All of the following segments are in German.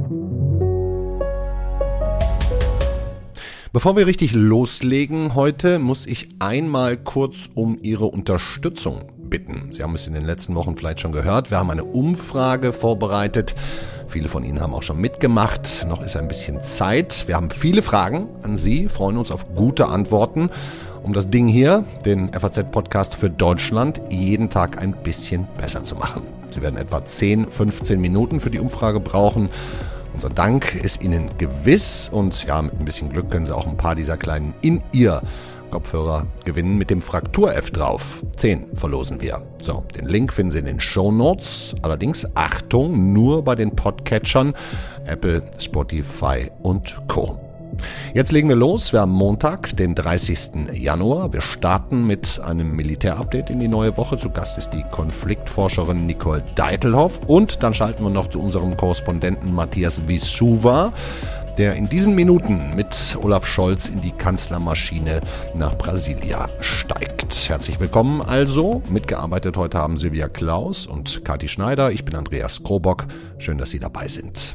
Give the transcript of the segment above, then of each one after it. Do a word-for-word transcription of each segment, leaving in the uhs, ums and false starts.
Bevor wir richtig loslegen heute, muss ich einmal kurz um Ihre Unterstützung bitten. Sie haben es in den letzten Wochen vielleicht schon gehört. Wir haben eine Umfrage vorbereitet. Viele von Ihnen haben auch schon mitgemacht. Noch ist ein bisschen Zeit. Wir haben viele Fragen an Sie, freuen uns auf gute Antworten, um das Ding hier, den F A Z-Podcast für Deutschland, jeden Tag ein bisschen besser zu machen. Sie werden etwa zehn, fünfzehn Minuten für die Umfrage brauchen. Unser Dank ist Ihnen gewiss und ja, mit ein bisschen Glück können Sie auch ein paar dieser kleinen In-Ear-Kopfhörer gewinnen mit dem Fraktur-F drauf. Zehn verlosen wir. So, den Link finden Sie in den Shownotes. Allerdings Achtung, nur bei den Podcatchern Apple, Spotify und Co. Jetzt legen wir los. Wir haben Montag, den dreißigsten Januar. Wir starten mit einem Militärupdate in die neue Woche. Zu Gast ist die Konfliktforscherin Nicole Deitelhoff. Und dann schalten wir noch zu unserem Korrespondenten Matthias Wisuwa, der in diesen Minuten mit Olaf Scholz in die Kanzlermaschine nach Brasilia steigt. Herzlich willkommen also. Mitgearbeitet heute haben Silvia Klaus und Kathi Schneider. Ich bin Andreas Krobock. Schön, dass Sie dabei sind.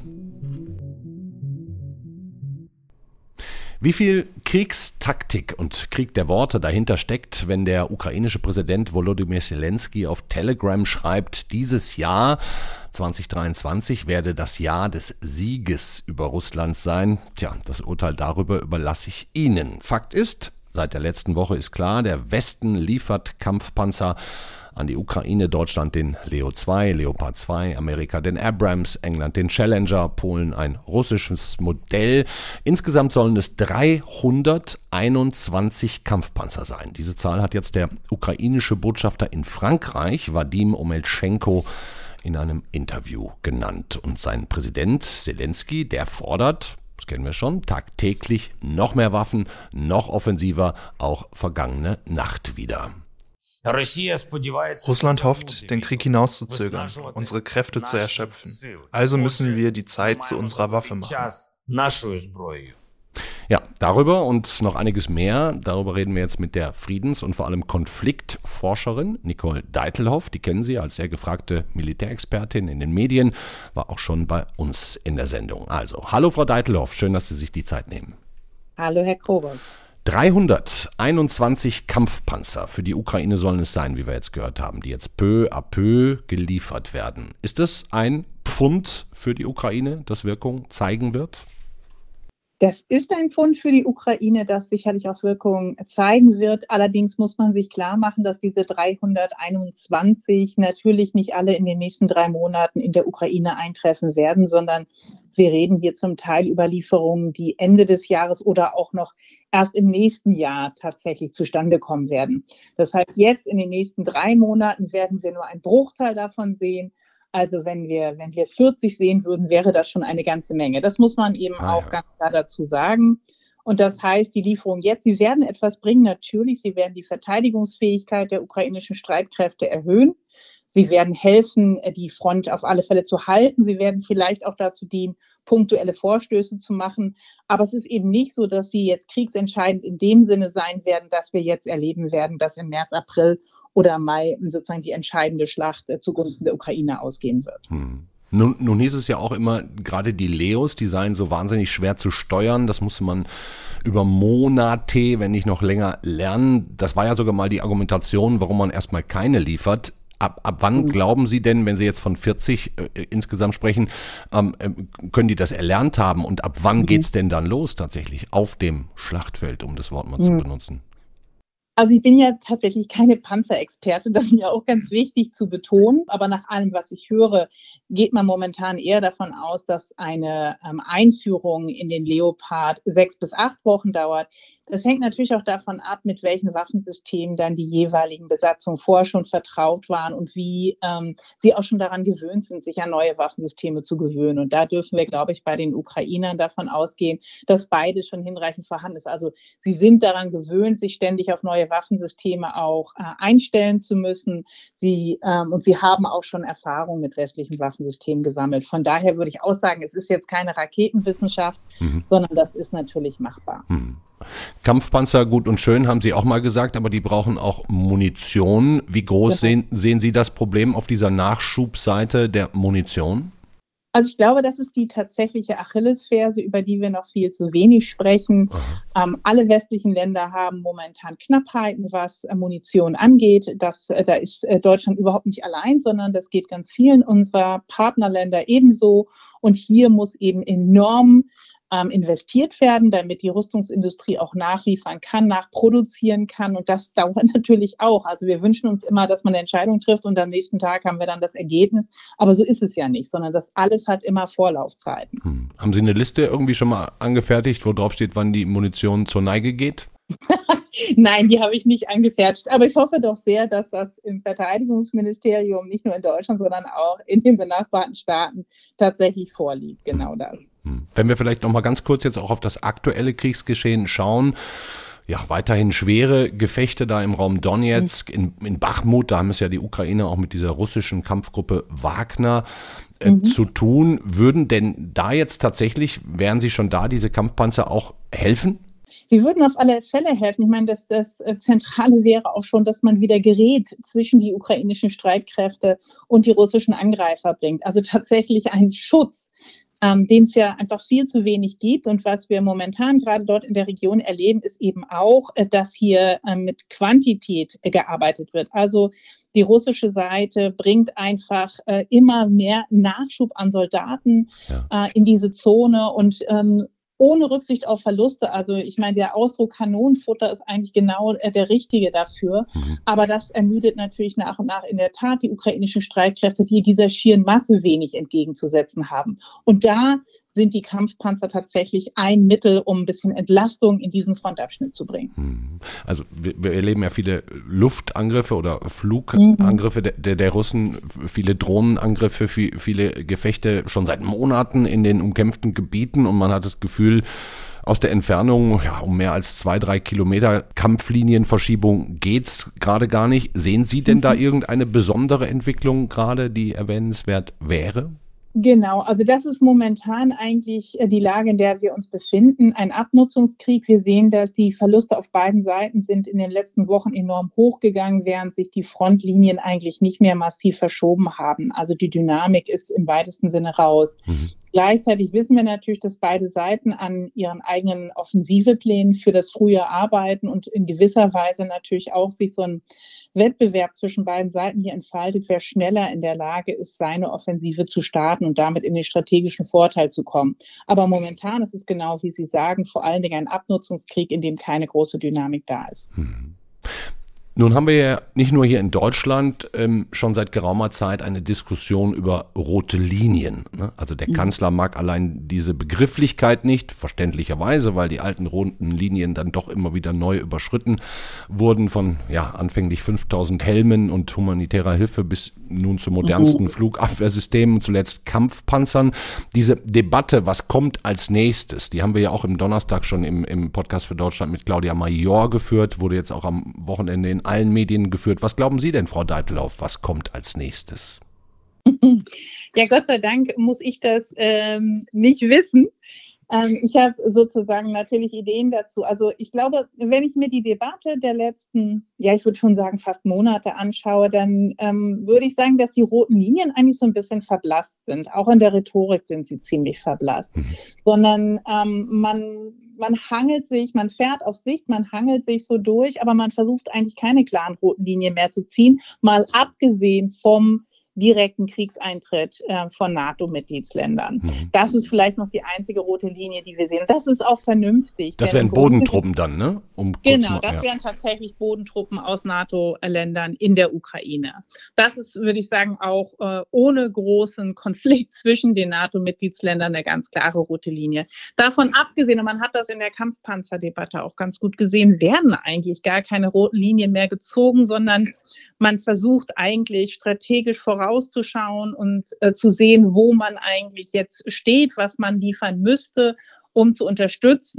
Wie viel Kriegstaktik und Krieg der Worte dahinter steckt, wenn der ukrainische Präsident Volodymyr Zelensky auf Telegram schreibt, dieses Jahr zwanzig dreiundzwanzig werde das Jahr des Sieges über Russland sein. Tja, das Urteil darüber überlasse ich Ihnen. Fakt ist, seit der letzten Woche ist klar, der Westen liefert Kampfpanzer an die Ukraine, Deutschland den Leo zwei, Leopard zwei, Amerika den Abrams, England den Challenger, Polen ein russisches Modell. Insgesamt sollen es dreihunderteinundzwanzig Kampfpanzer sein. Diese Zahl hat jetzt der ukrainische Botschafter in Frankreich, Wadim Omeltschenko, in einem Interview genannt. Und sein Präsident Zelensky, der fordert, das kennen wir schon, tagtäglich noch mehr Waffen, noch offensiver, auch vergangene Nacht wieder. Russland hofft, den Krieg hinauszuzögern, unsere Kräfte zu erschöpfen. Also müssen wir die Zeit zu unserer Waffe machen. Ja, darüber und noch einiges mehr, darüber reden wir jetzt mit der Friedens- und vor allem Konfliktforscherin Nicole Deitelhoff. Die kennen Sie als sehr gefragte Militärexpertin in den Medien, war auch schon bei uns in der Sendung. Also, hallo Frau Deitelhoff, schön, dass Sie sich die Zeit nehmen. Hallo Herr Krobock. dreihunderteinundzwanzig Kampfpanzer für die Ukraine sollen es sein, wie wir jetzt gehört haben, die jetzt peu à peu geliefert werden. Ist das ein Pfund für die Ukraine, das Wirkung zeigen wird? Das ist ein Pfund für die Ukraine, das sicherlich auch Wirkung zeigen wird. Allerdings muss man sich klar machen, dass diese dreihunderteinundzwanzig natürlich nicht alle in den nächsten drei Monaten in der Ukraine eintreffen werden, sondern wir reden hier zum Teil über Lieferungen, die Ende des Jahres oder auch noch erst im nächsten Jahr tatsächlich zustande kommen werden. Das heißt, jetzt in den nächsten drei Monaten werden wir nur einen Bruchteil davon sehen. Also wenn wir, wenn wir vierzig sehen würden, wäre das schon eine ganze Menge. Das muss man eben ah, auch ja. ganz klar dazu sagen. Und das heißt, die Lieferungen jetzt, sie werden etwas bringen, natürlich. Sie werden die Verteidigungsfähigkeit der ukrainischen Streitkräfte erhöhen. Sie werden helfen, die Front auf alle Fälle zu halten. Sie werden vielleicht auch dazu dienen, punktuelle Vorstöße zu machen. Aber es ist eben nicht so, dass sie jetzt kriegsentscheidend in dem Sinne sein werden, dass wir jetzt erleben werden, dass im März, April oder Mai sozusagen die entscheidende Schlacht zugunsten der Ukraine ausgehen wird. Hm. Nun, nun hieß es ja auch immer, gerade die Leos, die seien so wahnsinnig schwer zu steuern. Das musste man über Monate, wenn nicht noch länger, lernen. Das war ja sogar mal die Argumentation, warum man erstmal keine liefert. Ab, ab wann glauben Sie denn, wenn Sie jetzt von vierzig äh, insgesamt sprechen, ähm, äh, können die das erlernt haben und ab wann mhm. geht's denn dann los tatsächlich auf dem Schlachtfeld, um das Wort mal mhm. zu benutzen? Also ich bin ja tatsächlich keine Panzerexpertin, das ist mir auch ganz wichtig zu betonen, aber nach allem, was ich höre, geht man momentan eher davon aus, dass eine ähm, Einführung in den Leopard sechs bis acht Wochen dauert. Das hängt natürlich auch davon ab, mit welchen Waffensystemen dann die jeweiligen Besatzungen vorher schon vertraut waren und wie ähm, sie auch schon daran gewöhnt sind, sich an neue Waffensysteme zu gewöhnen. Und da dürfen wir, glaube ich, bei den Ukrainern davon ausgehen, dass beides schon hinreichend vorhanden ist. Also sie sind daran gewöhnt, sich ständig auf neue Waffensysteme auch äh, einstellen zu müssen. Sie, ähm, und sie haben auch schon Erfahrung mit westlichen Waffensystemen gesammelt. Von daher würde ich auch sagen, es ist jetzt keine Raketenwissenschaft, mhm. sondern das ist natürlich machbar. Mhm. Kampfpanzer, gut und schön, haben Sie auch mal gesagt, aber die brauchen auch Munition. Wie groß ja. sehen, sehen Sie das Problem auf dieser Nachschubseite der Munition? Also ich glaube, das ist die tatsächliche Achillesferse, über die wir noch viel zu wenig sprechen. Ähm, alle westlichen Länder haben momentan Knappheiten, was äh, Munition angeht. Das, äh, da ist äh, Deutschland überhaupt nicht allein, sondern das geht ganz vielen unserer Partnerländer ebenso. Und hier muss eben enorm ähm, investiert werden, damit die Rüstungsindustrie auch nachliefern kann, nachproduzieren kann. Und das dauert natürlich auch. Also wir wünschen uns immer, dass man eine Entscheidung trifft und am nächsten Tag haben wir dann das Ergebnis. Aber so ist es ja nicht, sondern das alles hat immer Vorlaufzeiten. Hm. Haben Sie eine Liste irgendwie schon mal angefertigt, wo drauf steht, wann die Munition zur Neige geht? Nein, die habe ich nicht angefertigt. Aber ich hoffe doch sehr, dass das im Verteidigungsministerium nicht nur in Deutschland, sondern auch in den benachbarten Staaten tatsächlich vorliegt. Genau das. Wenn wir vielleicht noch mal ganz kurz jetzt auch auf das aktuelle Kriegsgeschehen schauen. Ja, weiterhin schwere Gefechte da im Raum Donetsk, in, in Bachmut, da haben es ja die Ukraine auch mit dieser russischen Kampfgruppe Wagner äh, mhm. zu tun. Würden denn da jetzt tatsächlich, wären Sie schon da, diese Kampfpanzer auch helfen? Sie würden auf alle Fälle helfen. Ich meine, das, das Zentrale wäre auch schon, dass man wieder Gerät zwischen die ukrainischen Streitkräfte und die russischen Angreifer bringt. Also tatsächlich einen Schutz, ähm, den es ja einfach viel zu wenig gibt. Und was wir momentan gerade dort in der Region erleben, ist eben auch, äh, dass hier äh, mit Quantität äh, gearbeitet wird. Also die russische Seite bringt einfach äh, immer mehr Nachschub an Soldaten ja. äh, in diese Zone und ähm, ohne Rücksicht auf Verluste. Also ich meine, der Ausdruck Kanonenfutter ist eigentlich genau äh, der richtige dafür. Mhm. Aber das ermüdet natürlich nach und nach in der Tat die ukrainischen Streitkräfte, die dieser schieren Masse wenig entgegenzusetzen haben. Und da sind die Kampfpanzer tatsächlich ein Mittel, um ein bisschen Entlastung in diesen Frontabschnitt zu bringen. Also wir, wir erleben ja viele Luftangriffe oder Flugangriffe mhm. der, der, der Russen, viele Drohnenangriffe, viel, viele Gefechte schon seit Monaten in den umkämpften Gebieten und man hat das Gefühl, aus der Entfernung, ja, um mehr als zwei, drei Kilometer Kampflinienverschiebung geht's gerade gar nicht. Sehen Sie denn mhm. da irgendeine besondere Entwicklung gerade, die erwähnenswert wäre? Genau, also das ist momentan eigentlich die Lage, in der wir uns befinden. Ein Abnutzungskrieg. Wir sehen, dass die Verluste auf beiden Seiten sind in den letzten Wochen enorm hochgegangen, während sich die Frontlinien eigentlich nicht mehr massiv verschoben haben. Also die Dynamik ist im weitesten Sinne raus. Mhm. Gleichzeitig wissen wir natürlich, dass beide Seiten an ihren eigenen Offensiveplänen für das Frühjahr arbeiten und in gewisser Weise natürlich auch sich so ein Wettbewerb zwischen beiden Seiten hier entfaltet, wer schneller in der Lage ist, seine Offensive zu starten und damit in den strategischen Vorteil zu kommen. Aber momentan ist es genau, wie Sie sagen, vor allen Dingen ein Abnutzungskrieg, in dem keine große Dynamik da ist. Hm. Nun haben wir ja nicht nur hier in Deutschland ähm, schon seit geraumer Zeit eine Diskussion über rote Linien. Ne? Also der mhm. Kanzler mag allein diese Begrifflichkeit nicht, verständlicherweise, weil die alten roten Linien dann doch immer wieder neu überschritten wurden von ja anfänglich fünftausend Helmen und humanitärer Hilfe bis nun zu modernsten mhm. Flugabwehrsystemen und zuletzt Kampfpanzern. Diese Debatte, was kommt als nächstes, die haben wir ja auch im Donnerstag schon im, im Podcast für Deutschland mit Claudia Major geführt, wurde jetzt auch am Wochenende in allen Medien geführt. Was glauben Sie denn, Frau Deitlehoff, was kommt als nächstes? Ja, Gott sei Dank muss ich das ähm, nicht wissen. Ähm, ich habe sozusagen natürlich Ideen dazu. Also ich glaube, wenn ich mir die Debatte der letzten, ja, ich würde schon sagen, fast Monate anschaue, dann ähm, würde ich sagen, dass die roten Linien eigentlich so ein bisschen verblasst sind. Auch in der Rhetorik sind sie ziemlich verblasst. Mhm. Sondern ähm, man Man hangelt sich, man fährt auf Sicht, man hangelt sich so durch, aber man versucht eigentlich keine klaren roten Linien mehr zu ziehen, mal abgesehen vom direkten Kriegseintritt äh, von NATO-Mitgliedsländern. Mhm. Das ist vielleicht noch die einzige rote Linie, die wir sehen. Und das ist auch vernünftig. Das wären Bodentruppen dann, ne? Um genau, mal, das ja. wären tatsächlich Bodentruppen aus NATO-Ländern in der Ukraine. Das ist, würde ich sagen, auch äh, ohne großen Konflikt zwischen den NATO-Mitgliedsländern eine ganz klare rote Linie. Davon abgesehen, und man hat das in der Kampfpanzerdebatte auch ganz gut gesehen, werden eigentlich gar keine roten Linien mehr gezogen, sondern man versucht eigentlich strategisch voran rauszuschauen und äh, zu sehen, wo man eigentlich jetzt steht, was man liefern müsste, um zu unterstützen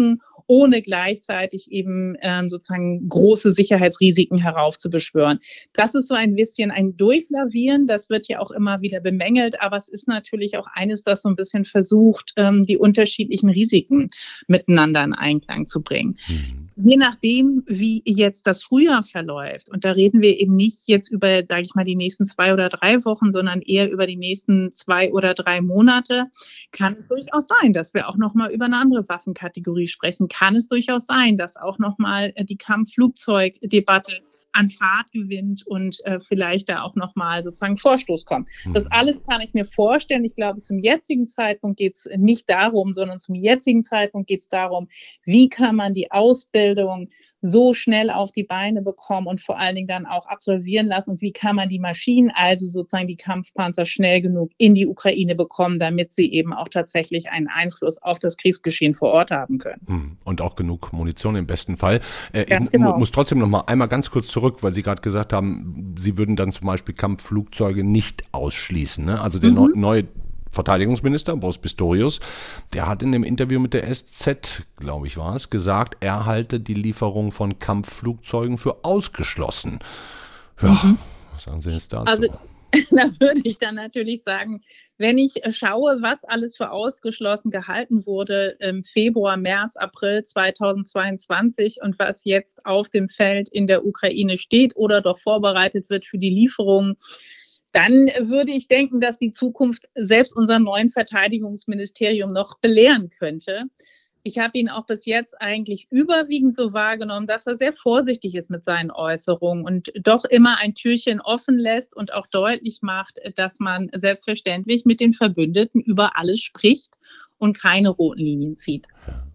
ohne gleichzeitig eben ähm, sozusagen große Sicherheitsrisiken heraufzubeschwören. Das ist so ein bisschen ein Durchlavieren, das wird ja auch immer wieder bemängelt, aber es ist natürlich auch eines, das so ein bisschen versucht, ähm, die unterschiedlichen Risiken miteinander in Einklang zu bringen. Mhm. Je nachdem, wie jetzt das Frühjahr verläuft, und da reden wir eben nicht jetzt über, sage ich mal, die nächsten zwei oder drei Wochen, sondern eher über die nächsten zwei oder drei Monate, kann es durchaus sein, dass wir auch nochmal über eine andere Waffenkategorie sprechen. Kann es durchaus sein, dass auch nochmal die Kampfflugzeugdebatte an Fahrt gewinnt und äh, vielleicht da auch nochmal sozusagen Vorstoß kommt. Das alles kann ich mir vorstellen. Ich glaube, zum jetzigen Zeitpunkt geht es nicht darum, sondern zum jetzigen Zeitpunkt geht es darum, wie kann man die Ausbildung so schnell auf die Beine bekommen und vor allen Dingen dann auch absolvieren lassen und wie kann man die Maschinen, also sozusagen die Kampfpanzer, schnell genug in die Ukraine bekommen, damit sie eben auch tatsächlich einen Einfluss auf das Kriegsgeschehen vor Ort haben können. Und auch genug Munition im besten Fall. Äh, ganz ich genau. muss trotzdem noch mal einmal ganz kurz zurück, weil Sie gerade gesagt haben, Sie würden dann zum Beispiel Kampfflugzeuge nicht ausschließen. Ne? Also der mhm. neue Verteidigungsminister, Boris Pistorius, der hat in dem Interview mit der S Z, glaube ich war es, gesagt, er halte die Lieferung von Kampfflugzeugen für ausgeschlossen. Ja, mhm. was sagen Sie jetzt dazu? Also, da würde ich dann natürlich sagen, wenn ich schaue, was alles für ausgeschlossen gehalten wurde im Februar, März, April zweitausendzweiundzwanzig und was jetzt auf dem Feld in der Ukraine steht oder doch vorbereitet wird für die Lieferungen, dann würde ich denken, dass die Zukunft selbst unser neuen Verteidigungsministerium noch belehren könnte. Ich habe ihn auch bis jetzt eigentlich überwiegend so wahrgenommen, dass er sehr vorsichtig ist mit seinen Äußerungen und doch immer ein Türchen offen lässt und auch deutlich macht, dass man selbstverständlich mit den Verbündeten über alles spricht und keine roten Linien zieht.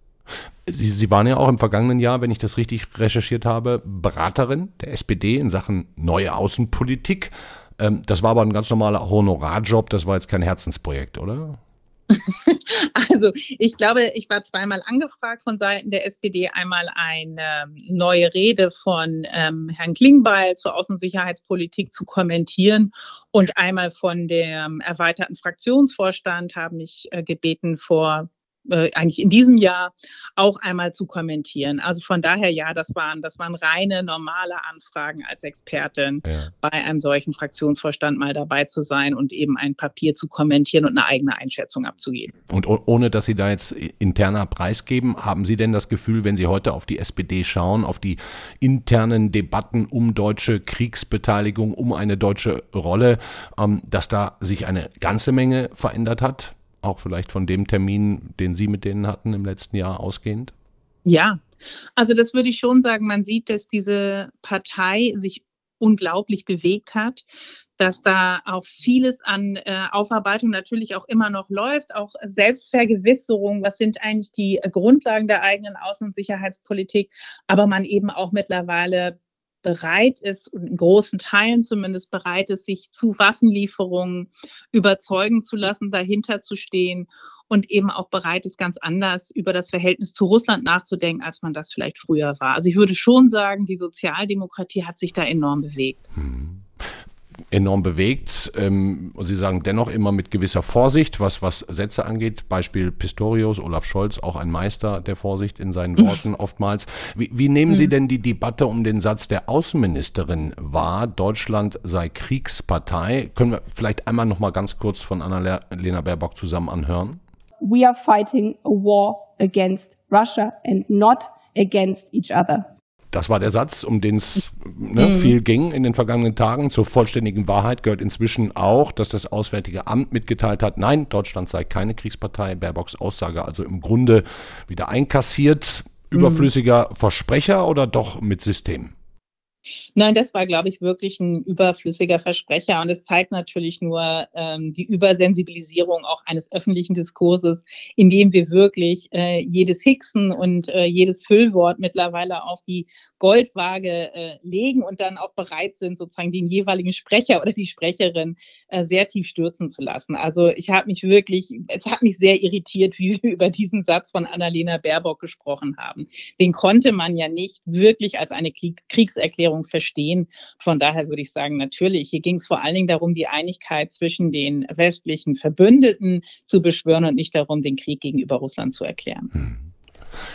Sie, Sie waren ja auch im vergangenen Jahr, wenn ich das richtig recherchiert habe, Beraterin der S P D in Sachen neue Außenpolitik. Das war aber ein ganz normaler Honorarjob, das war jetzt kein Herzensprojekt, oder? Also ich glaube, ich war zweimal angefragt von Seiten der S P D. Einmal eine neue Rede von ähm, Herrn Klingbeil zur Außensicherheitspolitik zu kommentieren und einmal von dem erweiterten Fraktionsvorstand haben mich äh, gebeten, vor äh, eigentlich in diesem Jahr auch einmal zu kommentieren. Also von daher, ja, das waren, das waren reine, normale Anfragen als Expertin, ja, bei einem solchen Fraktionsvorstand mal dabei zu sein und eben ein Papier zu kommentieren und eine eigene Einschätzung abzugeben. Und ohne, dass Sie da jetzt interner preisgeben, haben Sie denn das Gefühl, wenn Sie heute auf die S P D schauen, auf die internen Debatten um deutsche Kriegsbeteiligung, um eine deutsche Rolle, dass da sich eine ganze Menge verändert hat? Auch vielleicht von dem Termin, den Sie mit denen hatten im letzten Jahr ausgehend? Ja, also das würde ich schon sagen. Man sieht, dass diese Partei sich unglaublich bewegt hat, dass da auch vieles an äh, Aufarbeitung natürlich auch immer noch läuft, auch Selbstvergewisserung, was sind eigentlich die äh, Grundlagen der eigenen Außen- und Sicherheitspolitik, aber man eben auch mittlerweile bereit ist, in großen Teilen zumindest bereit ist, sich zu Waffenlieferungen überzeugen zu lassen, dahinter zu stehen und eben auch bereit ist, ganz anders über das Verhältnis zu Russland nachzudenken, als man das vielleicht früher war. Also ich würde schon sagen, die Sozialdemokratie hat sich da enorm bewegt. Hm. Enorm bewegt. Ähm, Sie sagen dennoch immer mit gewisser Vorsicht, was, was Sätze angeht. Beispiel Pistorius, Olaf Scholz, auch ein Meister der Vorsicht in seinen Worten oftmals. Wie, wie nehmen Sie denn die Debatte um den Satz der Außenministerin wahr, Deutschland sei Kriegspartei? Können wir vielleicht einmal noch mal ganz kurz von Annalena Baerbock zusammen anhören? We are fighting a war against Russia and not against each other. Das war der Satz, um den es ne, mhm. viel ging in den vergangenen Tagen. Zur vollständigen Wahrheit gehört inzwischen auch, dass das Auswärtige Amt mitgeteilt hat, nein, Deutschland sei keine Kriegspartei. Baerbocks Aussage also im Grunde wieder einkassiert. Überflüssiger mhm. Versprecher oder doch mit System? Nein, das war, glaube ich, wirklich ein überflüssiger Versprecher und es zeigt natürlich nur ähm, die Übersensibilisierung auch eines öffentlichen Diskurses, indem wir wirklich äh, jedes Hicksen und äh, jedes Füllwort mittlerweile auf die Goldwaage äh, legen und dann auch bereit sind, sozusagen den jeweiligen Sprecher oder die Sprecherin äh, sehr tief stürzen zu lassen. Also ich habe mich wirklich, es hat mich sehr irritiert, wie wir über diesen Satz von Annalena Baerbock gesprochen haben. Den konnte man ja nicht wirklich als eine Krieg- Kriegserklärung verstehen. Von daher würde ich sagen, natürlich, hier ging es vor allen Dingen darum, die Einigkeit zwischen den westlichen Verbündeten zu beschwören und nicht darum, den Krieg gegenüber Russland zu erklären.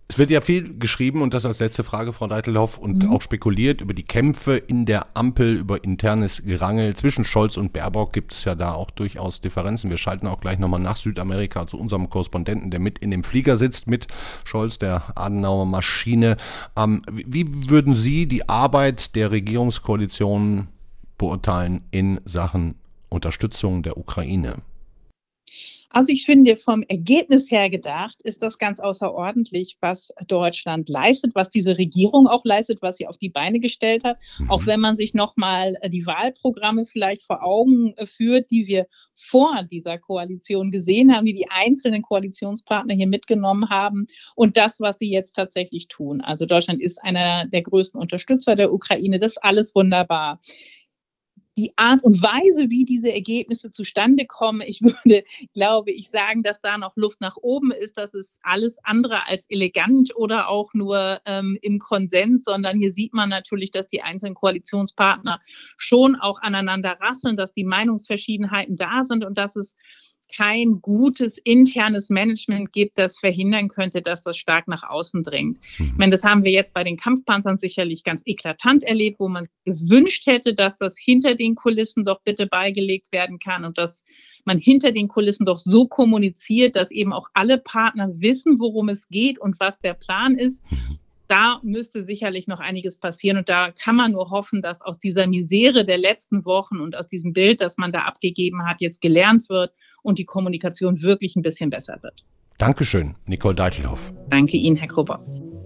Es wird ja viel geschrieben und das als letzte Frage, Frau Deitelhoff, und mhm. auch spekuliert über die Kämpfe in der Ampel, über internes Gerangel. Zwischen Scholz und Baerbock gibt es ja da auch durchaus Differenzen. Wir schalten auch gleich nochmal nach Südamerika zu unserem Korrespondenten, der mit in dem Flieger sitzt, mit Scholz, der Adenauer Maschine. Ähm, wie würden Sie die Arbeit der Regierungskoalition beurteilen in Sachen Unterstützung der Ukraine? Also ich finde, vom Ergebnis her gedacht, ist das ganz außerordentlich, was Deutschland leistet, was diese Regierung auch leistet, was sie auf die Beine gestellt hat. Mhm. Auch wenn man sich nochmal die Wahlprogramme vielleicht vor Augen führt, die wir vor dieser Koalition gesehen haben, die die einzelnen Koalitionspartner hier mitgenommen haben und das, was sie jetzt tatsächlich tun. Also Deutschland ist einer der größten Unterstützer der Ukraine. Das ist alles wunderbar. Die Art und Weise, wie diese Ergebnisse zustande kommen, ich würde, glaube ich, sagen, dass da noch Luft nach oben ist. Das ist alles andere als elegant oder auch nur ähm, im Konsens, sondern hier sieht man natürlich, dass die einzelnen Koalitionspartner schon auch aneinander rasseln, dass die Meinungsverschiedenheiten da sind und dass es kein gutes internes Management gibt, das verhindern könnte, dass das stark nach außen dringt. Mhm. Ich meine, das haben wir jetzt bei den Kampfpanzern sicherlich ganz eklatant erlebt, wo man gewünscht hätte, dass das hinter den Kulissen doch bitte beigelegt werden kann und dass man hinter den Kulissen doch so kommuniziert, dass eben auch alle Partner wissen, worum es geht und was der Plan ist. Mhm. Da müsste sicherlich noch einiges passieren und da kann man nur hoffen, dass aus dieser Misere der letzten Wochen und aus diesem Bild, das man da abgegeben hat, jetzt gelernt wird und die Kommunikation wirklich ein bisschen besser wird. Dankeschön, Nicole Deitelhoff. Danke Ihnen, Herr Grubber.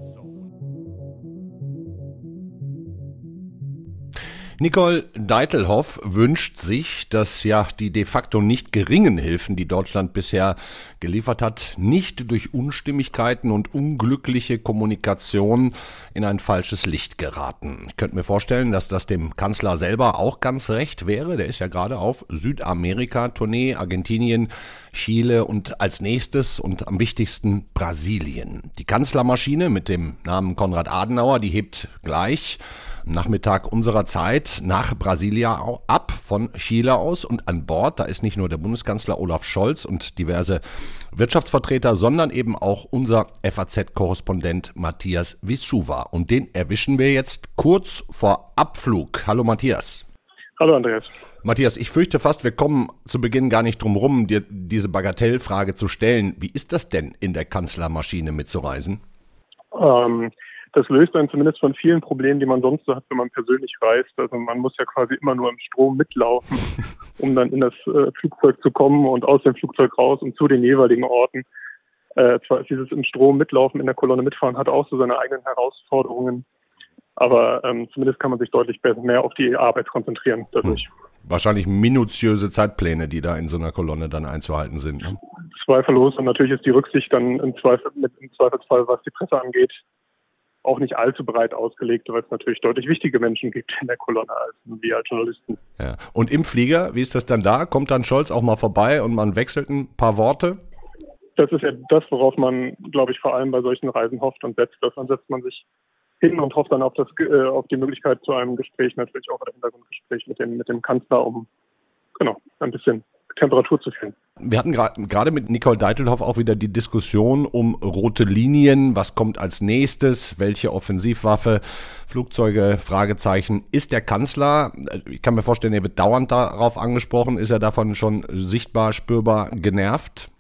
Nicole Deitelhoff wünscht sich, dass ja die de facto nicht geringen Hilfen, die Deutschland bisher geliefert hat, nicht durch Unstimmigkeiten und unglückliche Kommunikation in ein falsches Licht geraten. Ich könnte mir vorstellen, dass das dem Kanzler selber auch ganz recht wäre. Der ist ja gerade auf Südamerika-Tournee, Argentinien, Chile und als nächstes und am wichtigsten Brasilien. Die Kanzlermaschine mit dem Namen Konrad Adenauer, die hebt gleich am Nachmittag unserer Zeit nach Brasilia ab von Chile aus und an Bord, da ist nicht nur der Bundeskanzler Olaf Scholz und diverse Wirtschaftsvertreter, sondern eben auch unser F A Z-Korrespondent Matthias Visuva. Und den erwischen wir jetzt kurz vor Abflug. Hallo Matthias. Hallo Andreas. Matthias, ich fürchte fast, wir kommen zu Beginn gar nicht drum rum, dir diese Bagatellfrage zu stellen. Wie ist das denn, in der Kanzlermaschine mitzureisen? Ähm, das löst einen zumindest von vielen Problemen, die man sonst so hat, wenn man persönlich reist. Also man muss ja quasi immer nur im Strom mitlaufen, um dann in das äh, Flugzeug zu kommen und aus dem Flugzeug raus und zu den jeweiligen Orten. Äh, zwar ist dieses im Strom mitlaufen, in der Kolonne mitfahren, hat auch so seine eigenen Herausforderungen. Aber ähm, zumindest kann man sich deutlich besser mehr auf die Arbeit konzentrieren dadurch. Hm. Wahrscheinlich minutiöse Zeitpläne, die da in so einer Kolonne dann einzuhalten sind. Ne? Zweifellos. Und natürlich ist die Rücksicht dann im, Zweifel, mit, im Zweifelsfall, was die Presse angeht, auch nicht allzu breit ausgelegt, weil es natürlich deutlich wichtige Menschen gibt in der Kolonne als wir als Journalisten. Ja. Und im Flieger, wie ist das dann da? Kommt dann Scholz auch mal vorbei und man wechselt ein paar Worte? Das ist ja das, worauf man, glaube ich, vor allem bei solchen Reisen hofft und setzt. Dann setzt man sich hin und hofft dann auf, das, äh, auf die Möglichkeit zu einem Gespräch, natürlich auch ein Hintergrundgespräch mit dem, mit dem Kanzler, um genau ein bisschen Temperatur zu fühlen. Wir hatten gerade gra- mit Nicole Deitelhoff auch wieder die Diskussion um rote Linien. Was kommt als nächstes? Welche Offensivwaffe? Flugzeuge? Fragezeichen. Ist der Kanzler, ich kann mir vorstellen, er wird dauernd darauf angesprochen, ist er davon schon sichtbar, spürbar genervt?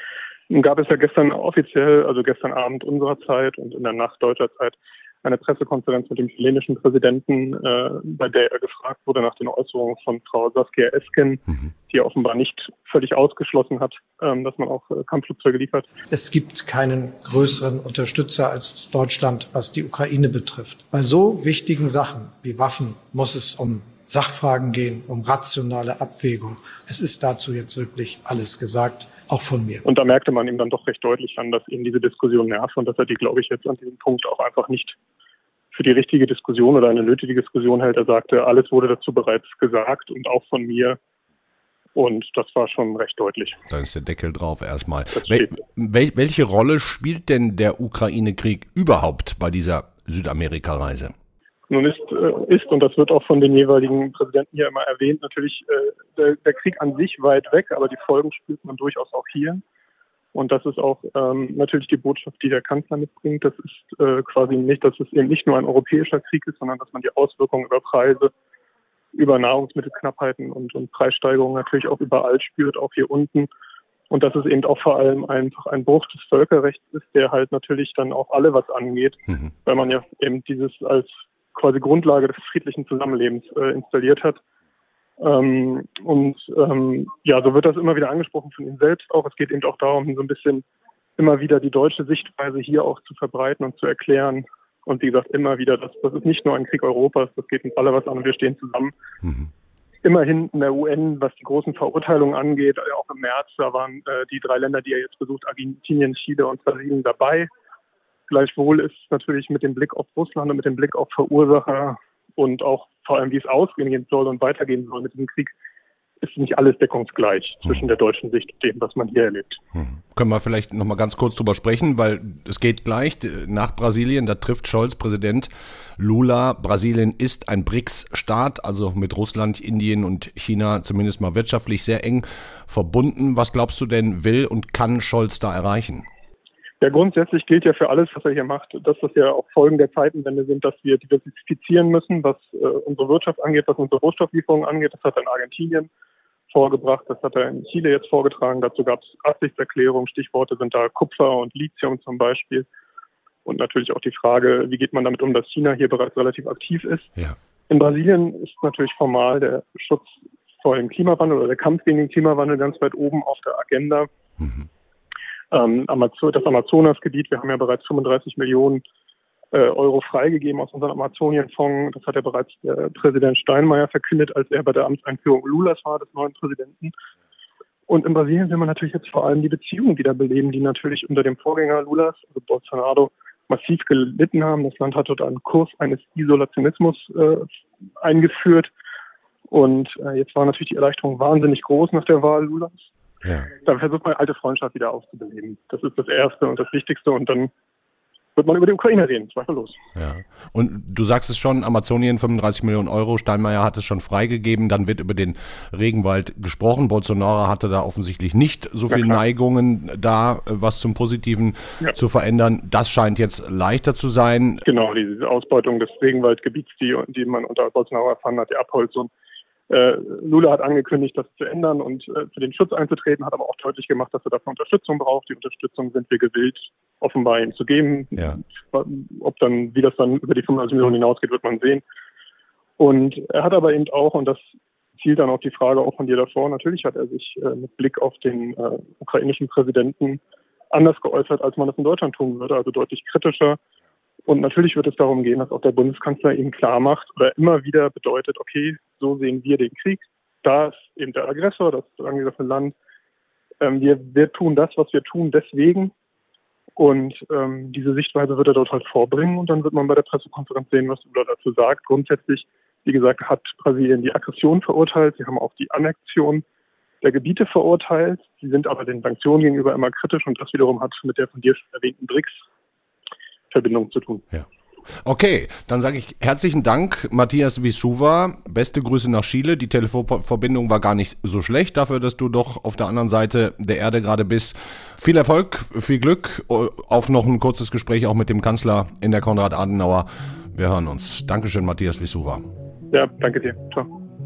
Gab es ja gestern offiziell, also gestern Abend unserer Zeit und in der Nacht deutscher Zeit, eine Pressekonferenz mit dem chilenischen Präsidenten, äh, bei der er gefragt wurde nach den Äußerungen von Frau Saskia Esken, mhm. die offenbar nicht völlig ausgeschlossen hat, ähm, dass man auch äh, Kampfflugzeuge liefert. Es gibt keinen größeren Unterstützer als Deutschland, was die Ukraine betrifft. Bei so wichtigen Sachen wie Waffen muss es um Sachfragen gehen, um rationale Abwägung. Es ist dazu jetzt wirklich alles gesagt. Auch von mir. Und da merkte man ihm dann doch recht deutlich an, dass ihn diese Diskussion nervt und dass er die, glaube ich, jetzt an diesem Punkt auch einfach nicht für die richtige Diskussion oder eine nötige Diskussion hält. Er sagte, alles wurde dazu bereits gesagt und auch von mir. Und das war schon recht deutlich. Da ist der Deckel drauf erstmal. Wel- wel- welche Rolle spielt denn der Ukraine-Krieg überhaupt bei dieser Südamerika-Reise? Nun ist, äh, ist, und das wird auch von den jeweiligen Präsidenten hier immer erwähnt, natürlich äh, der, der Krieg an sich weit weg, aber die Folgen spürt man durchaus auch hier. Und das ist auch ähm, natürlich die Botschaft, die der Kanzler mitbringt. Das ist äh, quasi nicht, dass es eben nicht nur ein europäischer Krieg ist, sondern dass man die Auswirkungen über Preise, über Nahrungsmittelknappheiten und, und Preissteigerungen natürlich auch überall spürt, auch hier unten. Und dass es eben auch vor allem einfach ein Bruch des Völkerrechts ist, der halt natürlich dann auch alle was angeht, mhm. weil man ja eben dieses als quasi Grundlage des friedlichen Zusammenlebens äh, installiert hat. Ähm, und ähm, ja, so wird das immer wieder angesprochen von ihm selbst auch. Es geht eben auch darum, so ein bisschen immer wieder die deutsche Sichtweise hier auch zu verbreiten und zu erklären. Und wie gesagt, immer wieder, das, das ist nicht nur ein Krieg Europas, das geht uns alle was an und wir stehen zusammen. Mhm. Immerhin in der U N, was die großen Verurteilungen angeht, auch im März, da waren äh, die drei Länder, die er jetzt besucht, Argentinien, Chile und Brasilien dabei. Gleichwohl ist natürlich mit dem Blick auf Russland und mit dem Blick auf Verursacher und auch vor allem, wie es ausgehen soll und weitergehen soll mit diesem Krieg, ist nicht alles deckungsgleich zwischen der deutschen Sicht und dem, was man hier erlebt. Hm. Können wir vielleicht noch mal ganz kurz drüber sprechen, weil es geht gleich nach Brasilien, da trifft Scholz Präsident Lula. Brasilien ist ein B R I C S-Staat, also mit Russland, Indien und China zumindest mal wirtschaftlich sehr eng verbunden. Was glaubst du denn, will und kann Scholz da erreichen? Ja, grundsätzlich gilt ja für alles, was er hier macht, dass das ja auch Folgen der Zeitenwende sind, dass wir diversifizieren müssen, was äh, unsere Wirtschaft angeht, was unsere Rohstofflieferungen angeht. Das hat er in Argentinien vorgebracht, das hat er in Chile jetzt vorgetragen. Dazu gab es Absichtserklärungen, Stichworte sind da Kupfer und Lithium zum Beispiel. Und natürlich auch die Frage, wie geht man damit um, dass China hier bereits relativ aktiv ist. Ja. In Brasilien ist natürlich formal der Schutz vor dem Klimawandel oder der Kampf gegen den Klimawandel ganz weit oben auf der Agenda. Mhm. Ähm, das Amazonasgebiet, wir haben ja bereits fünfunddreißig Millionen äh, Euro freigegeben aus unserem Amazonienfonds. Das hat ja bereits äh, Präsident Steinmeier verkündet, als er bei der Amtseinführung Lulas war, des neuen Präsidenten. Und in Brasilien will man natürlich jetzt vor allem die Beziehungen wiederbeleben, die natürlich unter dem Vorgänger Lulas, also Bolsonaro, massiv gelitten haben. Das Land hat dort einen Kurs eines Isolationismus äh, eingeführt. Und äh, jetzt war natürlich die Erleichterung wahnsinnig groß nach der Wahl Lulas. Ja. Da versucht man alte Freundschaft wieder aufzubeleben. Das ist das Erste und das Wichtigste. Und dann wird man über die Ukraine reden, zweifellos. Ja. Und du sagst es schon, Amazonien, fünfunddreißig Millionen Euro, Steinmeier hat es schon freigegeben, dann wird über den Regenwald gesprochen. Bolsonaro hatte da offensichtlich nicht so viele Neigungen da, was zum Positiven ja. zu verändern. Das scheint jetzt leichter zu sein. Genau, diese Ausbeutung des Regenwaldgebiets, die, die man unter Bolsonaro erfahren hat, die Abholzung. Äh, Lula hat angekündigt, das zu ändern und äh, für den Schutz einzutreten, hat aber auch deutlich gemacht, dass er dafür Unterstützung braucht. Die Unterstützung sind wir gewillt, offenbar ihm zu geben. Ja. Ob dann, wie das dann über die fünfunddreißig Millionen hinausgeht, wird man sehen. Und er hat aber eben auch, und das zielt dann auf die Frage auch von dir davor, natürlich hat er sich äh, mit Blick auf den äh, ukrainischen Präsidenten anders geäußert, als man das in Deutschland tun würde, also deutlich kritischer. Und natürlich wird es darum gehen, dass auch der Bundeskanzler ihm klar macht oder immer wieder bedeutet, okay, so sehen wir den Krieg. Da ist eben der Aggressor, das angegriffene Land. Ähm, wir, wir tun das, was wir tun, deswegen. Und ähm, diese Sichtweise wird er dort halt vorbringen. Und dann wird man bei der Pressekonferenz sehen, was Lula dazu sagt. Grundsätzlich, wie gesagt, hat Brasilien die Aggression verurteilt. Sie haben auch die Annexion der Gebiete verurteilt. Sie sind aber den Sanktionen gegenüber immer kritisch. Und das wiederum hat mit der von dir erwähnten B R I C S Verbindung zu tun. Ja. Okay, dann sage ich herzlichen Dank, Matthias Wisuwa. Beste Grüße nach Chile. Die Telefonverbindung war gar nicht so schlecht dafür, dass du doch auf der anderen Seite der Erde gerade bist. Viel Erfolg, viel Glück. Auf noch ein kurzes Gespräch auch mit dem Kanzler in der Konrad-Adenauer. Wir hören uns. Dankeschön, Matthias Wisuwa. Ja, danke dir. Ciao.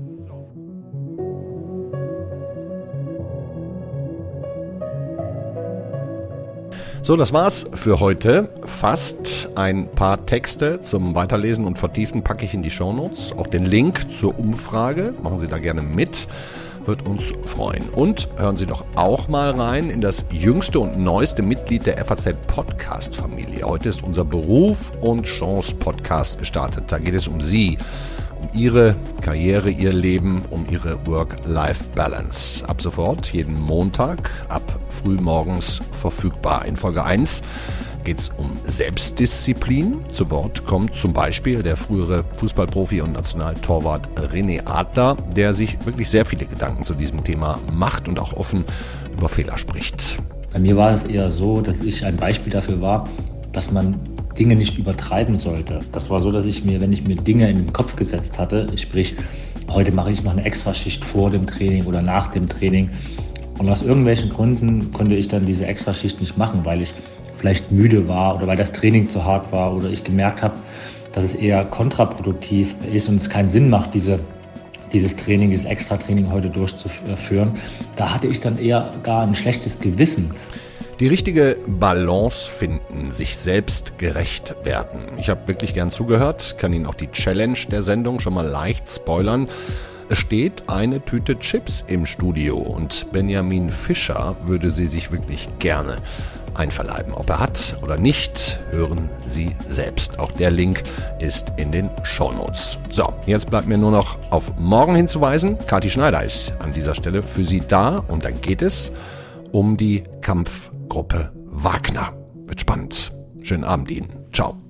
So, das war's für heute. Fast ein paar Texte zum Weiterlesen und Vertiefen packe ich in die Shownotes. Auch den Link zur Umfrage. Machen Sie da gerne mit. Wird uns freuen. Und hören Sie doch auch mal rein in das jüngste und neueste Mitglied der F A Z-Podcast-Familie. Heute ist unser Beruf und Chance-Podcast gestartet. Da geht es um Sie. Um Ihre Karriere, Ihr Leben, um Ihre Work-Life-Balance. Ab sofort, jeden Montag, ab frühmorgens verfügbar. In Folge eins geht es um Selbstdisziplin. Zu Wort kommt zum Beispiel der frühere Fußballprofi und Nationaltorwart René Adler, der sich wirklich sehr viele Gedanken zu diesem Thema macht und auch offen über Fehler spricht. Bei mir war es eher so, dass ich ein Beispiel dafür war, dass man Dinge nicht übertreiben sollte. Das war so, dass ich mir, wenn ich mir Dinge in den Kopf gesetzt hatte, sprich, heute mache ich noch eine Extraschicht vor dem Training oder nach dem Training, Und aus irgendwelchen Gründen konnte ich dann diese Extraschicht nicht machen, weil ich vielleicht müde war oder weil das Training zu hart war oder ich gemerkt habe, dass es eher kontraproduktiv ist und es keinen Sinn macht, diese, dieses Training, dieses Extratraining heute durchzuführen. Da hatte ich dann eher gar ein schlechtes Gewissen. Die richtige Balance finden, sich selbst gerecht werden. Ich habe wirklich gern zugehört, kann Ihnen auch die Challenge der Sendung schon mal leicht spoilern. Es steht eine Tüte Chips im Studio und Benjamin Fischer würde sie sich wirklich gerne einverleiben. Ob er hat oder nicht, hören Sie selbst. Auch der Link ist in den Shownotes. So, jetzt bleibt mir nur noch auf morgen hinzuweisen. Kathi Schneider ist an dieser Stelle für Sie da und dann geht es um die Kampfgruppe Wagner. Wird spannend. Schönen Abend Ihnen. Ciao.